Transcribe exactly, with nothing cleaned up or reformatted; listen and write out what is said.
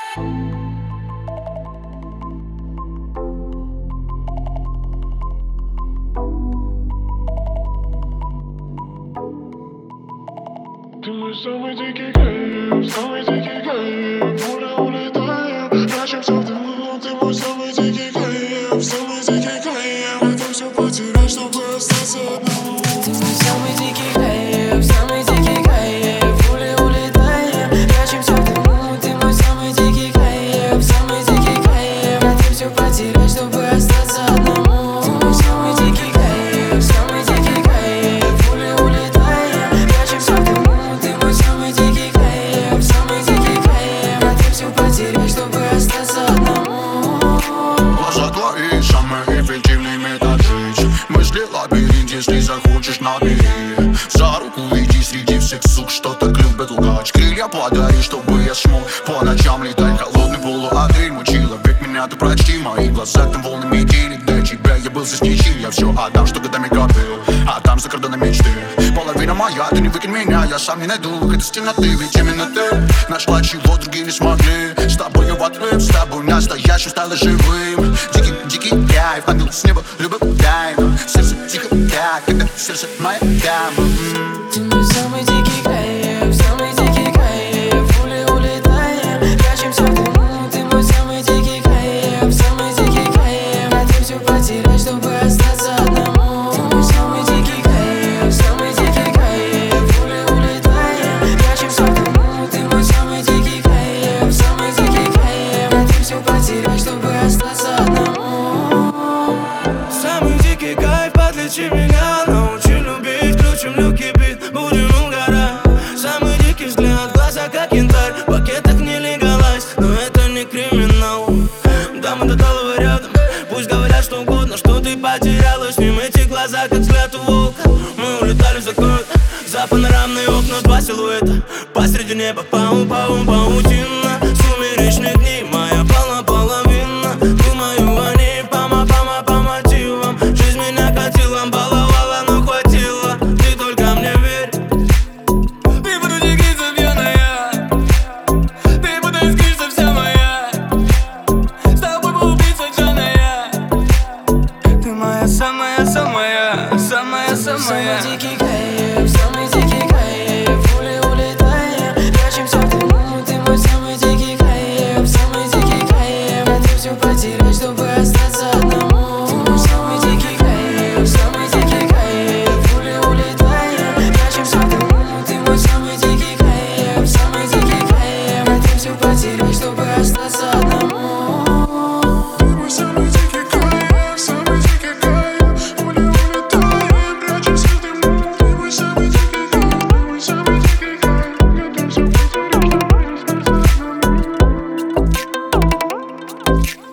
Ты мой самый дикий кайф, самый дикий кайф. В море улетаем, прячемся в дыму. Ты мой самый дикий кайф, самый дикий кайф. Готов все потерять, чтобы остаться одному. Ты мой самый дикий кайф, самый дикий кайф. В море улетаем, прячемся в дыму. Ты мой самый дикий кайф, самый дикий кайф. Готов все потерять, чтобы остаться одному. Ты мой самый дикий кайф, самый дикий кайф. В море улетаем, прячемся в дыму. Мысли лабиринт, если захочешь, набери. За руку веди среди всех сук, что так любят лгать. Крылья подари, чтобы я смог по ночам летать. Холодный полуотель, мой человек, меня ты прочти. Мои глаза там волнами денег. Для тебя я был здесь ничем. Я все отдам, что годами копил, а там за кордоном мечты. Половина моя, ты не выкинь меня. Я сам не найду выход из темноты. Ведь именно ты нашла, чего другие не смогли. С тобою в отрыв, с тобой настоящим стало живым. Дикий, дикий кайф, ангел с неба, любовь дай. Сердце тихо, так, когда сердце моя дама. Ты мой самый дикий кайф, самый дикий кайф. В море улетаем, прячемся в дыму. Ты мой самый дикий кайф, самый дикий кайф. Готов все потерять, чтобы остаться одному. Ты мой самый дикий кайф, самый дикий кайф. В море улетаем, прячемся в дыму. Ты мой самый дикий кайф, самый дикий кайф. Готов все потерять, чтобы остаться одному. Самый дикий кайф, подлечи меня, научи любить, включим люки, бит, будем угорать. Самый дикий взгляд, глаза как янтарь, в пакетах не легалайз, но это не криминал. Да, мы до талого рядом, пусть говорят что угодно, что ты потерялась. В ним эти глаза, как взгляд у волка. Мы улетали за город, за панорамные окна, два силуэта посреди неба, пау-пау, паутина. Сумеречные дни, моя полна половина. Думаю о ней, пама-пама по мотивам. Жизнь меня катила, баловала, но хватило. Ты только мне верь. Ты буду тягаться пьяная, ты буду искриться вся моя. С тобой поубийца джаная. Ты моя самая-самая, самая-самая. Самый дикий кайф, самый дикий кайф. В море улетаем, прячемся в дыму. Ты мой самый дикий кайф, самый дикий кайф. Готов все потерять, чтобы остаться одному. Ты мой самый дикий кайф, самый дикий кайф. В море улетаем, прячемся в дыму. Ты мой самый дикий кайф, самый дикий кайф. Готов все потерять, чтобы остаться одному. Ты мой самый дикий кайф, самый дикий кайф. В море улетаем, прячемся в дыму. Ты мой самый дикий кайф, ты мой самый дикий кайф. Готов все потерять, чтобы остаться одному.